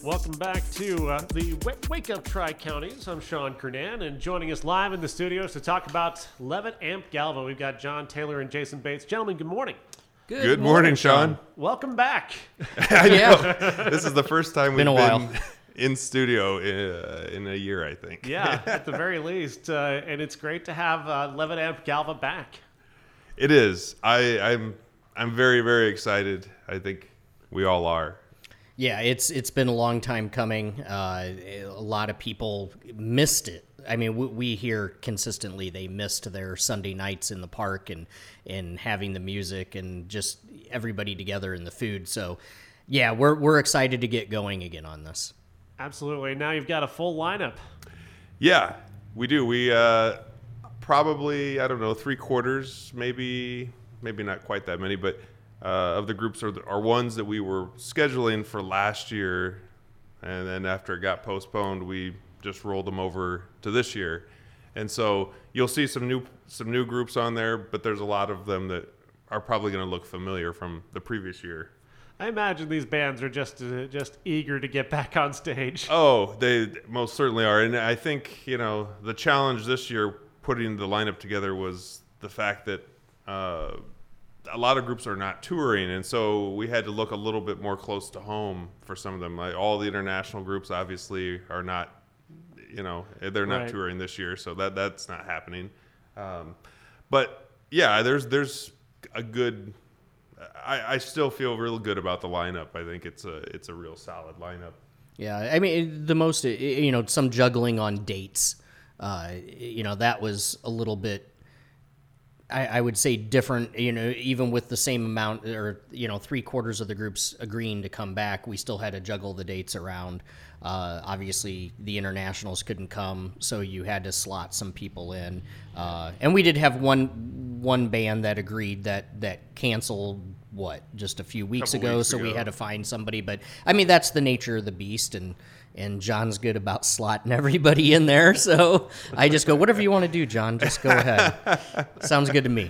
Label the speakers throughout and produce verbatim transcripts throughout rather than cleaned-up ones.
Speaker 1: Welcome back to uh, the w- Wake Up Tri-Counties. I'm Sean Kernan, and joining us live in the studios to talk about Levitt Amp Galva, we've got John Taylor and Jason Bates. Gentlemen, good morning.
Speaker 2: Good, good morning, morning, Sean.
Speaker 1: Welcome back.
Speaker 2: I know. Yeah. This is the first time we've
Speaker 3: been, a
Speaker 2: been
Speaker 3: while.
Speaker 2: in studio in, uh, in a year, I think.
Speaker 1: Yeah, at the very least. Uh, and it's great to have uh, Levitt Amp Galva back.
Speaker 2: It is. I, I'm I'm very, very excited. I think we all are.
Speaker 3: Yeah, it's it's been a long time coming. Uh, a lot of people missed it. I mean, we, we hear consistently they missed their Sunday nights in the park and, and having the music and just everybody together in the food. So, yeah, we're we're excited to get going again on this.
Speaker 1: Absolutely. Now you've got a full lineup.
Speaker 2: Yeah, we do. We uh, probably, I don't know, three quarters, maybe, maybe not quite that many, but uh, of the groups are, are ones that we were scheduling for last year. And then after it got postponed, we just rolled them over to this year. And so you'll see some new some new groups on there, but there's a lot of them that are probably going to look familiar from the previous year.
Speaker 1: I imagine these bands are just uh, just eager to get back on stage.
Speaker 2: Oh, they most certainly are. And I think, you know, the challenge this year putting the lineup together was the fact that uh, a lot of groups are not touring. And so we had to look a little bit more close to home for some of them. Like all the international groups obviously are not, you know, they're not
Speaker 1: right.
Speaker 2: touring this year. So that that's not happening. Um, but yeah, there's there's a good... I, I still feel real good about the lineup. I think it's a it's a real solid lineup.
Speaker 3: Yeah, I mean, the most, you know, some juggling on dates. Uh, you know, that was a little bit, I, I would say, different. You know, even with the same amount, or you know, three quarters of the groups agreeing to come back, we still had to juggle the dates around. Uh, obviously, the internationals couldn't come, so you had to slot some people in. Uh, and we did have one one band that agreed that that canceled what just a few weeks
Speaker 2: Couple
Speaker 3: ago,
Speaker 2: weeks
Speaker 3: so
Speaker 2: ago.
Speaker 3: we had to find somebody. But I mean, that's the nature of the beast, and and John's good about slotting everybody in there. So I just go, whatever you want to do, John, just go ahead. Sounds good to me.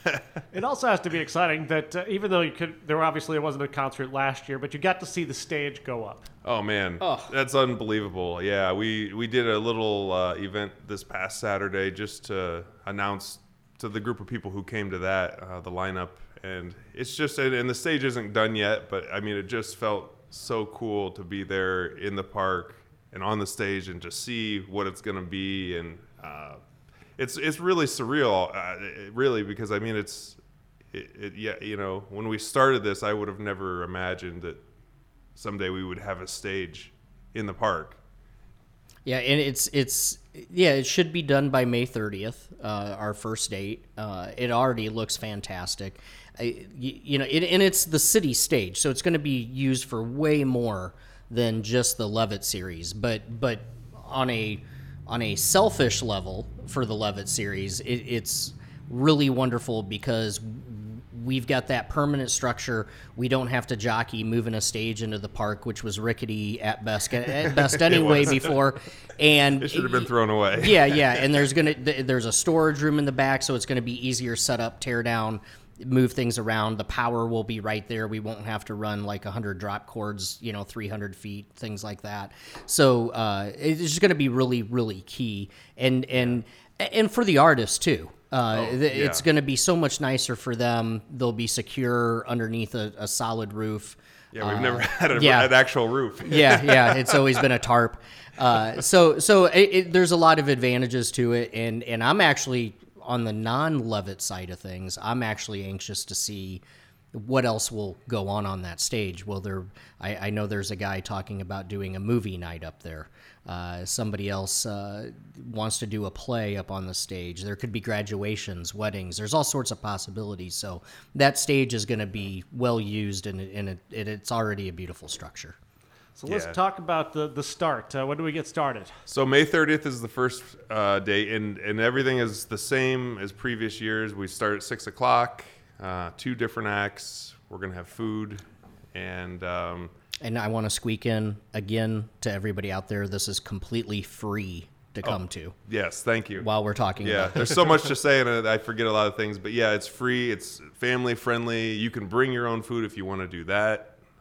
Speaker 1: It also has to be exciting that uh, even though you could, there obviously wasn't a concert last year, but you got to see the stage go up.
Speaker 2: Oh man,
Speaker 3: Oh.
Speaker 2: that's unbelievable. Yeah, we we did a little uh, event this past Saturday just to announce to the group of people who came to that uh, the lineup, and it's just and the stage isn't done yet, but I mean it just felt so cool to be there in the park and on the stage and to see what it's going to be, and uh, it's it's really surreal, uh, really, because I mean it's it, it yeah you know when we started this I would have never imagined that someday we would have a stage in the park.
Speaker 3: Yeah, and it's it's yeah, it should be done by May thirtieth, uh, our first date. Uh, it already looks fantastic. I, you, you know, it, and it's the city stage, so it's going to be used for way more than just the Levitt series. But but on a on a selfish level for the Levitt series, it, it's really wonderful because we've got that permanent structure. We don't have to jockey moving a stage into the park, which was rickety at best, at best anyway before. And
Speaker 2: It should have been thrown away.
Speaker 3: Yeah, yeah. And there's gonna there's a storage room in the back, so it's gonna be easier set up, tear down, move things around. The power will be right there. We won't have to run like one hundred drop cords, you know, three hundred feet, things like that. So uh, it's just gonna be really, really key. And and and for the artists too. Uh,
Speaker 2: Oh,
Speaker 3: th-
Speaker 2: yeah.
Speaker 3: It's going to be so much nicer for them. They'll be secure underneath a, a solid roof.
Speaker 2: Yeah, we've
Speaker 3: Uh,
Speaker 2: never had a,
Speaker 3: yeah.
Speaker 2: an actual roof.
Speaker 3: yeah, yeah. It's always been a tarp. Uh, so so it, it, there's a lot of advantages to it, and and I'm actually on the non-Levitt side of things. I'm actually anxious to see what else will go on on that stage. Well, there, I, I know there's a guy talking about doing a movie night up there. Uh, somebody else uh, wants to do a play up on the stage. There could be graduations, weddings. There's all sorts of possibilities. So that stage is going to be well used, and, it, and it, it, it's already a beautiful structure.
Speaker 1: So let's
Speaker 2: Yeah.
Speaker 1: talk about the, the start. Uh, when do we get started?
Speaker 2: So May thirtieth is the first uh, date, and, and everything is the same as previous years. We start at six o'clock, uh, two different acts. We're going to have food, and... Um,
Speaker 3: And I want to squeak in again to everybody out there. This is completely free to come to
Speaker 2: yes, thank you.
Speaker 3: while we're talking
Speaker 2: Yeah,
Speaker 3: about it.
Speaker 2: there's so much to say, and I forget a lot of things. But yeah, it's free. It's family friendly. You can bring your own food if you want to do that.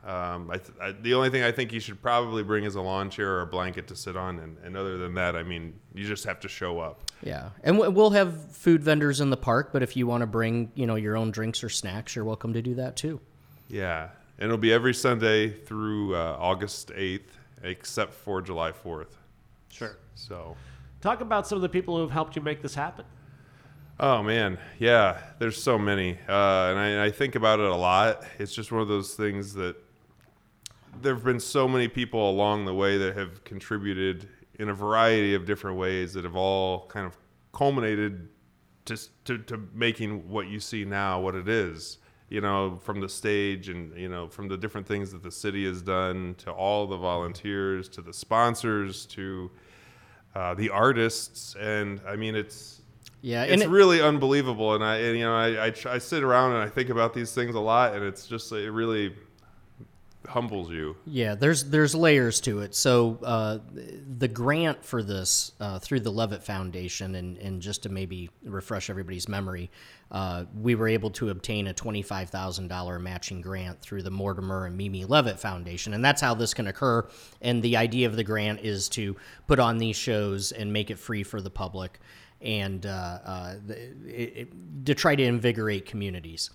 Speaker 2: Um, I th- I, the only thing I think you should probably bring is a lawn chair or a blanket to sit on, and, and other than that, I mean, you just have to show up.
Speaker 3: Yeah, and w- we'll have food vendors in the park, but if you want to bring, you know, your own drinks or snacks, you're welcome to do that too.
Speaker 2: Yeah, and it'll be every Sunday through uh, August eighth, except for July fourth.
Speaker 1: Sure.
Speaker 2: So,
Speaker 1: Talk about some of the people who have helped you make this happen.
Speaker 2: oh man, yeah, there's so many, uh, and I, I think about it a lot. It's just one of those things that there have been so many people along the way that have contributed in a variety of different ways that have all kind of culminated to, to, to making what you see now what it is, you know, from the stage and, you know, from the different things that the city has done to all the volunteers, to the sponsors, to uh, the artists. And I mean, it's,
Speaker 3: Yeah, and
Speaker 2: it's
Speaker 3: it-
Speaker 2: really unbelievable. And I, and, you know, I, I, tr- I sit around and I think about these things a lot, and it's just, it really humbles you.
Speaker 3: Yeah, there's there's layers to it. So uh, the grant for this uh, through the Levitt Foundation, and, and just to maybe refresh everybody's memory, uh, we were able to obtain a twenty-five thousand dollars matching grant through the Mortimer and Mimi Levitt Foundation, and that's how this can occur. And the idea of the grant is to put on these shows and make it free for the public, and uh, uh, the, it, it, to try to invigorate communities.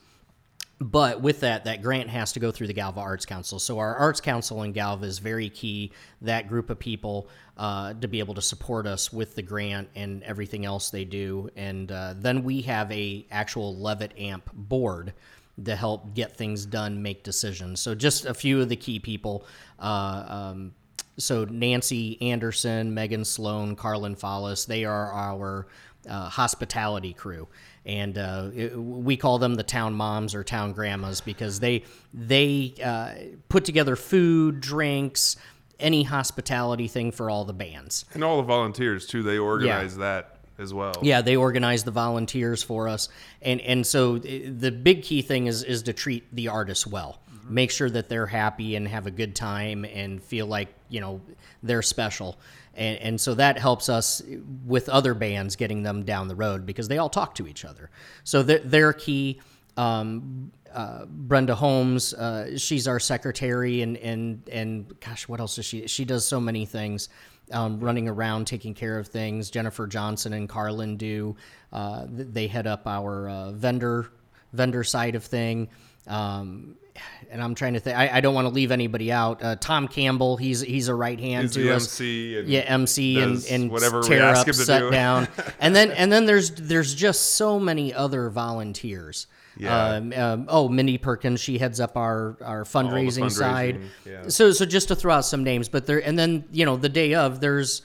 Speaker 3: But with that, that grant has to go through the Galva Arts Council. So our Arts Council in Galva is very key, that group of people, uh, to be able to support us with the grant and everything else they do. And uh, then we have a actual Levitt A M P board to help get things done, make decisions. So just a few of the key people. Uh, um, so Nancy Anderson, Megan Sloan, Carlin Follis, they are our uh, hospitality crew. And uh, it, we call them the town moms or town grandmas because they they uh, put together food, drinks, any hospitality thing for all the bands.
Speaker 2: And all the volunteers, too, they organize that as well.
Speaker 3: Yeah, they organize the volunteers for us. And and so the big key thing is is to treat the artists well. Mm-hmm. Make sure that they're happy and have a good time and feel like, you know, they're special. And, and so that helps us with other bands getting them down the road because they all talk to each other. So they're, they're key. Um, uh, Brenda Holmes, uh, she's our secretary, and, and, and gosh, what else does she? She does so many things, um, running around, taking care of things. Jennifer Johnson and Carlin do. Uh, they head up our uh, vendor vendor side of thing. Um, and I'm trying to think. I, I don't want to leave anybody out. Uh, Tom Campbell, he's he's a right hand
Speaker 2: He's
Speaker 3: to
Speaker 2: the
Speaker 3: us.
Speaker 2: M C and
Speaker 3: yeah, M C and,
Speaker 2: does
Speaker 3: and
Speaker 2: whatever we
Speaker 3: tear
Speaker 2: ask
Speaker 3: up,
Speaker 2: him to
Speaker 3: set
Speaker 2: do.
Speaker 3: down, and then and then there's there's just so many other volunteers.
Speaker 2: Yeah.
Speaker 3: Um, um, oh, Mindy Perkins, she heads up our our fundraising,
Speaker 2: fundraising,
Speaker 3: side.
Speaker 2: yeah.
Speaker 3: So so just to throw out some names, but there and then you know the day of there's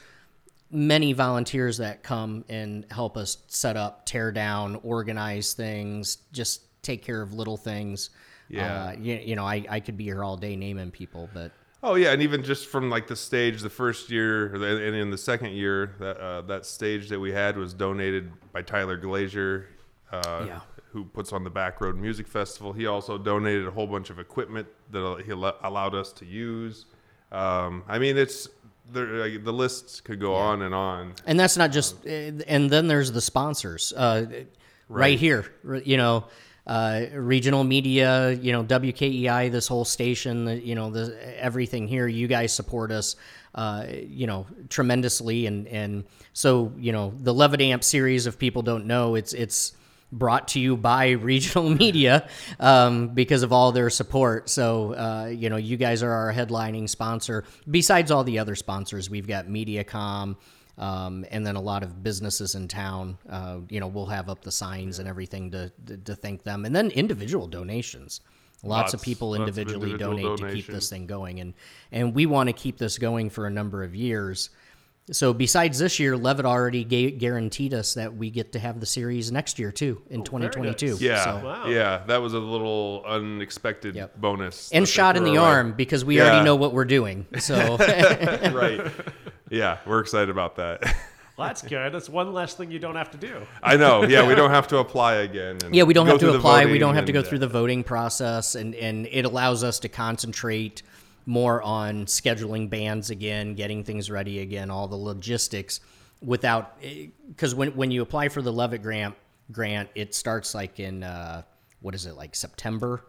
Speaker 3: many volunteers that come and help us set up, tear down, organize things, just take care of little things.
Speaker 2: Yeah.
Speaker 3: Uh, you, you know, I, I could be here all day naming people, but
Speaker 2: Oh yeah, and even just from like the stage, the first year, or the- and in the second year, that uh, that stage that we had was donated by Tyler Glazier, uh,
Speaker 3: Yeah.
Speaker 2: who puts on the Backroad Music Festival. He also donated a whole bunch of equipment that he al- allowed us to use. Um, I mean, it's there, like, the list could go on and on.
Speaker 3: and that's not just, and then there's the sponsors, uh, right.
Speaker 2: Right.
Speaker 3: here, you know, uh, regional media, you know, W K E I, this whole station, the, you know, the everything here, you guys support us, uh, you know, tremendously. And, and so, you know, the Levitt Amp series, if people don't know, it's, it's brought to you by regional media, um, because of all their support. So, uh, you know, you guys are our headlining sponsor. Besides all the other sponsors, we've got MediaCom, um, and then a lot of businesses in town. Uh, you know, we'll have up the signs and everything to, to, to thank them. And then individual donations. Lots, of
Speaker 2: Lots-
Speaker 3: people
Speaker 2: lots of
Speaker 3: individually
Speaker 2: individual
Speaker 3: donate to keep
Speaker 2: donations.
Speaker 3: this thing going. And, and we want to keep this going for a number of years. So besides this year, Levitt already ga- guaranteed us that we get to have the series next year too, in twenty twenty-two.
Speaker 1: nice.
Speaker 2: Yeah,
Speaker 3: So-
Speaker 1: Wow.
Speaker 2: yeah, that was a little unexpected
Speaker 3: Yep.
Speaker 2: bonus.
Speaker 3: And
Speaker 2: that they
Speaker 3: shot in
Speaker 2: threw
Speaker 3: the
Speaker 2: away.
Speaker 3: arm because we
Speaker 2: Yeah.
Speaker 3: already know what we're doing. So
Speaker 2: Right. Yeah, we're excited about that.
Speaker 1: Well, that's good. That's one less thing you don't have to do.
Speaker 2: I know. Yeah, we don't have to apply again. And
Speaker 3: yeah, we don't
Speaker 2: go
Speaker 3: have to
Speaker 2: through the
Speaker 3: apply. We
Speaker 2: voting
Speaker 3: don't have to go
Speaker 2: and,
Speaker 3: through the voting process, and, and it allows us to concentrate more on scheduling bands again, getting things ready again, all the logistics without, because when, when you apply for the Levitt grant, grant, it starts like in, uh, what is it, like September?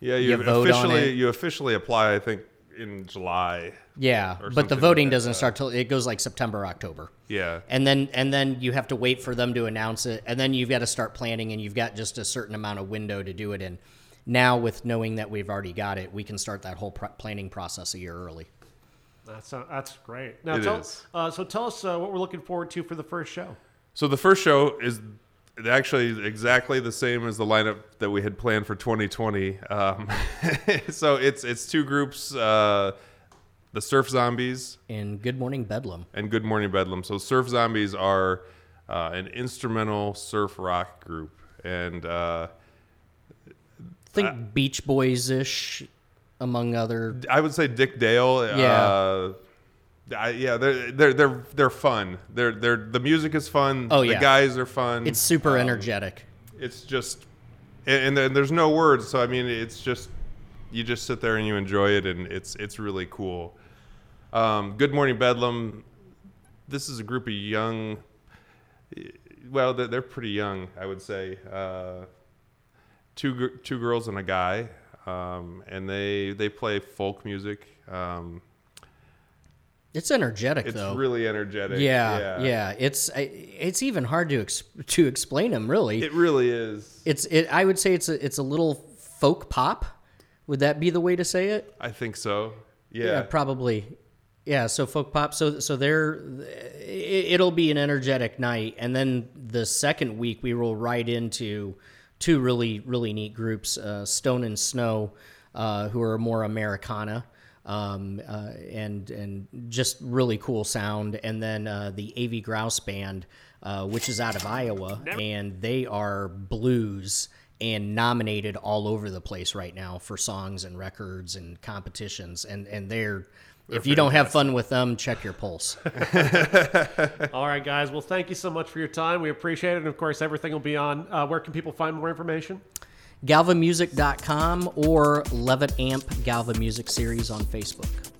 Speaker 2: Yeah, you,
Speaker 3: You vote on
Speaker 2: officially
Speaker 3: it.
Speaker 2: you officially apply. I think in July.
Speaker 3: Yeah,
Speaker 2: or
Speaker 3: but the
Speaker 2: something
Speaker 3: voting
Speaker 2: like that.
Speaker 3: doesn't start till it goes like September, October.
Speaker 2: Yeah.
Speaker 3: And then and then you have to wait for them to announce it, and then you've got to start planning, and you've got just a certain amount of window to do it in. Now, with knowing that we've already got it, we can start that whole pr- planning process a year early.
Speaker 1: That's uh, that's great. Now,
Speaker 2: It
Speaker 1: tell,
Speaker 2: is.
Speaker 1: Uh, so tell us uh, what we're looking forward to for the first show.
Speaker 2: So the first show is actually exactly the same as the lineup that we had planned for twenty twenty. Um, so it's it's two groups, uh, the Surf Zombies
Speaker 3: And Good Morning Bedlam.
Speaker 2: and Good Morning Bedlam. So Surf Zombies are uh, an instrumental surf rock group, and uh,
Speaker 3: Think Beach Boys ish, among other.
Speaker 2: I would say Dick Dale.
Speaker 3: Yeah.
Speaker 2: Uh, I, yeah, they're they're they're they're fun. They're they're the music is fun.
Speaker 3: Oh,
Speaker 2: the
Speaker 3: yeah.
Speaker 2: guys are fun.
Speaker 3: It's super
Speaker 2: Um,
Speaker 3: energetic.
Speaker 2: It's just, and, and then there's no words. So I mean, it's just you just sit there and you enjoy it, and it's it's really cool. Um, Good Morning Bedlam. This is a group of young. Well, they're, they're pretty young, I would say. Uh, two gr- two girls and a guy, um, and they they play folk music. Um,
Speaker 3: It's energetic
Speaker 2: it's
Speaker 3: though.
Speaker 2: really energetic.
Speaker 3: yeah, yeah, It's I- it's even hard to ex- to explain them really.
Speaker 2: It really is.
Speaker 3: it's it. I would say it's a it's a little folk pop. Would that be the way to say it?
Speaker 2: I think so.
Speaker 3: Yeah,
Speaker 2: Yeah.
Speaker 3: probably. Yeah, so folk pop. So so they're it, it'll be an energetic night, and then the second week we roll right into two really really neat groups, uh, Stone and Snow, uh, who are more Americana, um, uh, and and just really cool sound, and then uh, the A V Grouse Band, uh, which is out of Iowa, and they are blues and nominated all over the place right now for songs and records and competitions, and and they're. If you don't have fun with them, check your pulse.
Speaker 1: All right, guys. Well, thank you so much for your time. We appreciate it. And, of course, everything will be on. Uh, where can people find more information?
Speaker 3: galva music dot com or Levitt Amp Galva Music Series on Facebook.